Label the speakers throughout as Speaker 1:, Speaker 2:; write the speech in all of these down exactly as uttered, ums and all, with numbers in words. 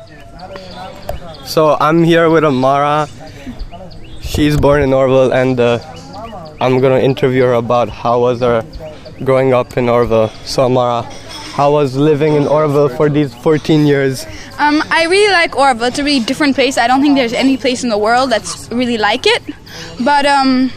Speaker 1: So I'm here with Amara. She's born in Orville, and uh, I'm gonna interview her about how was her growing up in Orville. So Amara, how was living in Orville for these fourteen years?
Speaker 2: Um, I really like Orville. It's a really different place. I don't think there's any place in the world that's really like it. But um,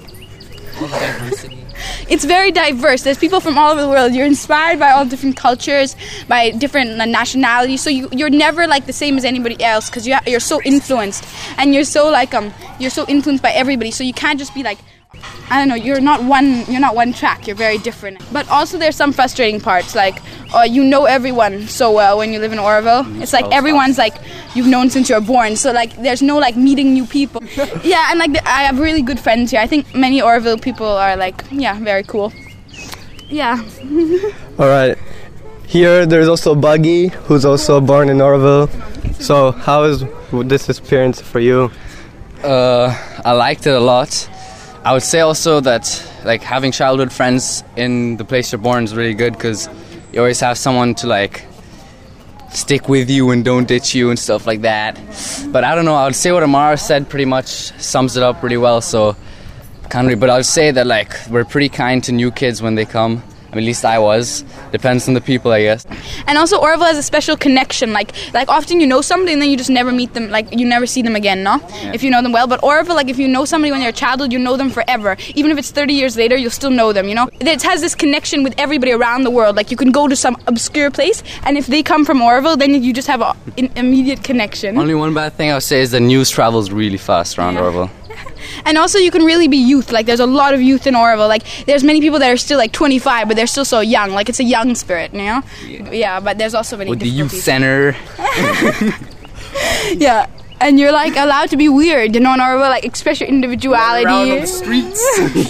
Speaker 2: it's very diverse. There's people from all over the world. You're inspired by all different cultures, by different nationalities. So you, you're never like the same as anybody else because you ha- you're so influenced, and you're so like um you're so influenced by everybody. So you can't just be like, I don't know, you're not one you're not one track, you're very different. But also there's some frustrating parts, like uh, you know everyone so well when you live in Orville. It's like everyone's like you've known since you're born, so like there's no like meeting new people. Yeah, and like the, I have really good friends here. I think many Orville people are like, yeah, very cool. Yeah.
Speaker 1: Alright, here there's also Buggy, who's also born in Orville. So how is this experience for you?
Speaker 3: Uh, I liked it a lot. I would say also that like having childhood friends in the place you're born is really good because you always have someone to like stick with you and don't ditch you and stuff like that. But I don't know, I would say what Amara said pretty much sums it up really well, so can't really, but I would say that like we're pretty kind to new kids when they come. I mean, at least I was. Depends on the people, I guess.
Speaker 2: And also Orville has a special connection. Like, like often you know somebody and then you just never meet them. Like, you never see them again, no? Yeah. If you know them well. But Orville, like, if you know somebody when they're a childhood, you know them forever. Even if it's thirty years later, you'll still know them, you know? It has this connection with everybody around the world. Like, you can go to some obscure place, and if they come from Orville, then you just have an immediate connection.
Speaker 3: Only one bad thing I would say is the news travels really fast around
Speaker 2: yeah.
Speaker 3: Orville.
Speaker 2: And also you can really be youth. Like there's a lot of youth in Orville. Like there's many people that are still like twenty-five, but they're still so young. Like it's a young spirit, you know? Yeah, yeah, but there's also many
Speaker 3: with the youth
Speaker 2: people.
Speaker 3: center.
Speaker 2: Yeah, and you're like allowed to be weird, you know, in Orville, like express your individuality.
Speaker 3: Around on the streets.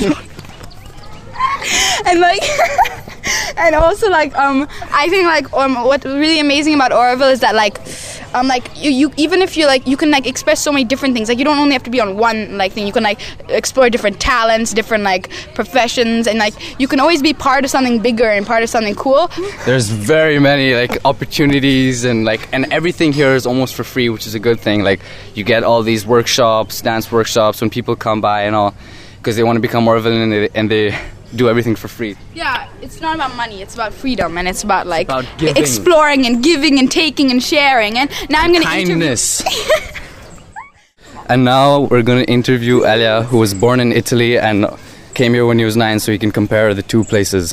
Speaker 2: And like and also like um I think like um what's really amazing about Orville is that like um like you, you even if you like you can like express so many different things. Like you don't only have to be on one like thing. You can like explore different talents, different like professions, and like you can always be part of something bigger and part of something cool.
Speaker 3: There's very many like opportunities, and like and everything here is almost for free, which is a good thing. Like you get all these workshops, dance workshops when people come by and all because they want to become Orville, and they, and they do everything for free.
Speaker 2: Yeah, it's not about money, it's about freedom, and it's about like
Speaker 3: it's about
Speaker 2: exploring and giving and taking and sharing. And now I'm going to
Speaker 3: kindness. And now we're going to interview Elia, who was born in Italy and came here when he was nine, so he can compare the two places.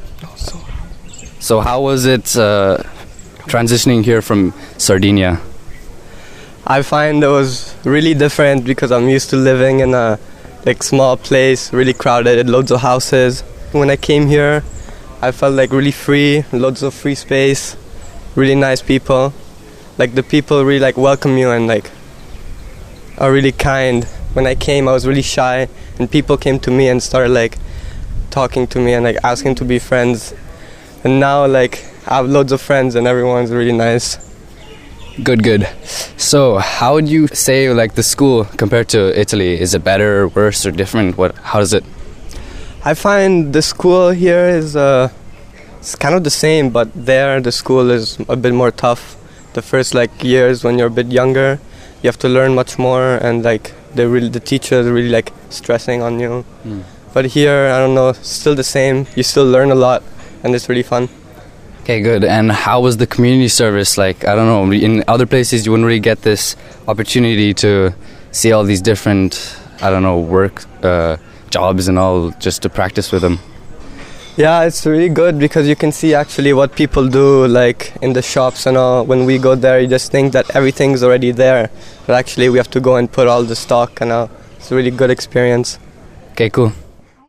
Speaker 3: So how was it uh, transitioning here from Sardinia?
Speaker 1: I find it was really different because I'm used to living in a like small place, really crowded, loads of houses. When I came here, I felt like really free, loads of free space, really nice people. Like the people really like welcome you and like are really kind. When I came, I was really shy, and people came to me and started like talking to me and like asking to be friends. And now like I have loads of friends and everyone's really nice.
Speaker 3: Good, good. So, how would you say like the school compared to Italy? Is it better, worse, or different? What? How does it?
Speaker 1: I find the school here is uh, it's kind of the same, but there the school is a bit more tough. The first like years when you're a bit younger, you have to learn much more, and like they really the teachers are really like stressing on you. Mm. But here, I don't know, still the same. You still learn a lot, and it's really fun.
Speaker 3: Okay, good. And how was the community service? Like, I don't know, in other places you wouldn't really get this opportunity to see all these different, I don't know, work uh, jobs and all, just to practice with them.
Speaker 1: Yeah, it's really good because you can see actually what people do, like in the shops and all. When we go there, you just think that everything's already there, but actually we have to go and put all the stock and all. It's a really good experience.
Speaker 3: Okay, cool.